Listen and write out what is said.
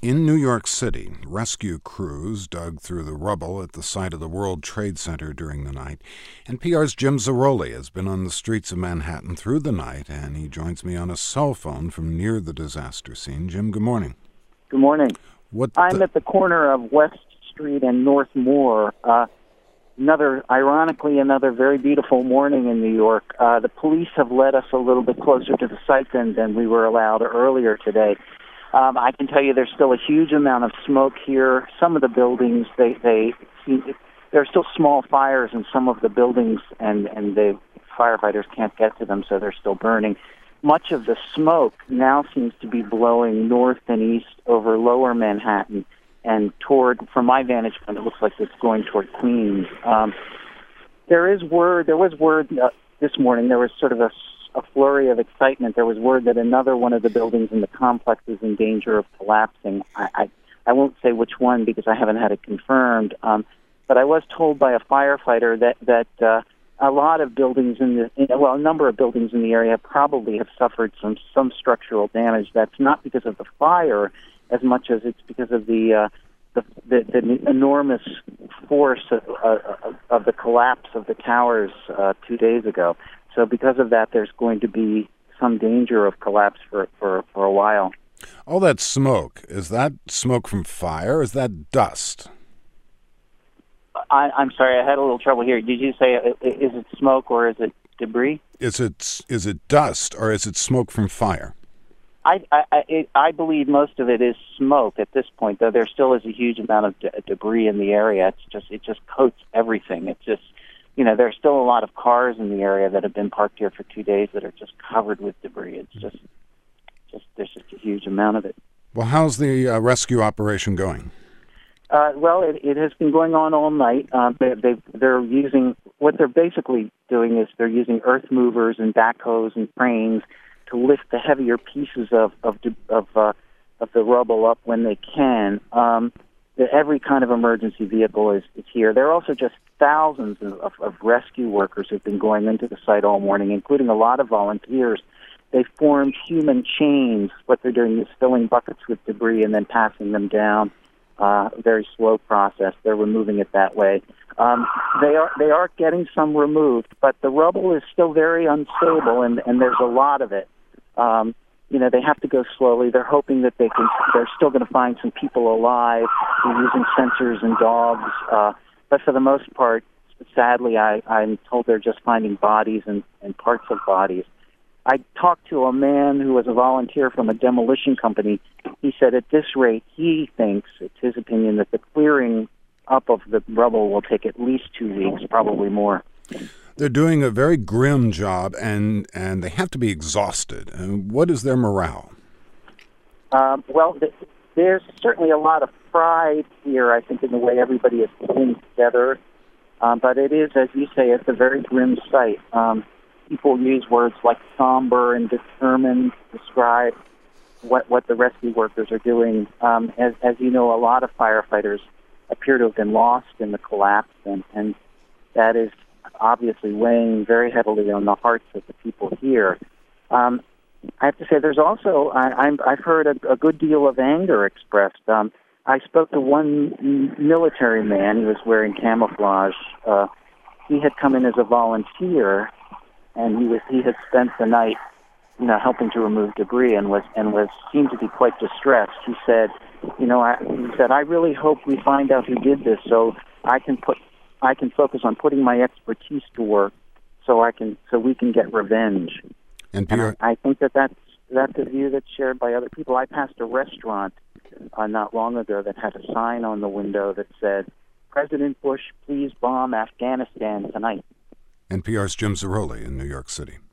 In New York City, rescue crews dug through the rubble at the site of the World Trade Center during the night. NPR's Jim Zarroli has been on the streets of Manhattan through the night, and he joins me on a cell phone from near the disaster scene. Jim, good morning. Good morning. I'm at the corner of West Street and North Moore. Ironically, another very beautiful morning in New York. The police have led us a little bit closer to the site than we were allowed earlier today. I can tell you there's still a huge amount of smoke here. Some of the buildings, there are still small fires in some of the buildings, and the firefighters can't get to them, so they're still burning. Much of the smoke now seems to be blowing north and east over lower Manhattan and from my vantage point, it looks like it's going toward Queens. There was word this morning, there was sort of a flurry of excitement. There was word that another one of the buildings in the complex is in danger of collapsing. I won't say which one because I haven't had it confirmed, but I was told by a firefighter that a lot of buildings a number of buildings in the area probably have suffered some structural damage. That's not because of the fire as much as it's because of the enormous force of the collapse of the towers 2 days ago. So because of that, there's going to be some danger of collapse for a while. All that smoke, is that smoke from fire or is that dust? I'm sorry, I had a little trouble here. Did you say, is it smoke or is it debris? Is it dust or is it smoke from fire? I believe most of it is smoke at this point, though there still is a huge amount of debris in the area. It just coats everything. It's just, there's still a lot of cars in the area that have been parked here for 2 days that are just covered with debris. It's just there's just a huge amount of it. Well, how's the rescue operation going? It has been going on all night. They're using, what they're basically doing is they're using earth movers and backhoes and cranes to lift the heavier pieces of the rubble up when they can. Every kind of emergency vehicle is here. There are also just thousands of rescue workers who've been going into the site all morning, including a lot of volunteers. They formed human chains. What they're doing is filling buckets with debris and then passing them down. Very slow process. They're removing it that way. They are getting some removed, but the rubble is still very unstable, and there's a lot of it. They have to go slowly. They're hoping that they're still going to find some people alive. They're using sensors and dogs, but for the most part, sadly, I'm told they're just finding bodies and parts of bodies. I talked to a man who was a volunteer from a demolition company. He said at this rate, he thinks, it's his opinion, that the clearing up of the rubble will take at least 2 weeks, probably more. They're doing a very grim job, and they have to be exhausted. What is their morale? There's certainly a lot of pride here, I think, in the way everybody is pulling together. But it is, as you say, it's a very grim sight. People use words like somber and determined to describe what the rescue workers are doing. As you know, a lot of firefighters appear to have been lost in the collapse, and that is obviously weighing very heavily on the hearts of the people here. I have to say, there's also, I've heard a good deal of anger expressed. I spoke to one military man. He was wearing camouflage. He had come in as a volunteer, and he had spent the night, helping to remove debris, and seemed to be quite distressed. He said, I really hope we find out who did this, so I can focus on putting my expertise to work, so we can get revenge. And I think that's a view that's shared by other people. I passed a restaurant not long ago that had a sign on the window that said, "President Bush, please bomb Afghanistan tonight." NPR's Jim Zarroli in New York City.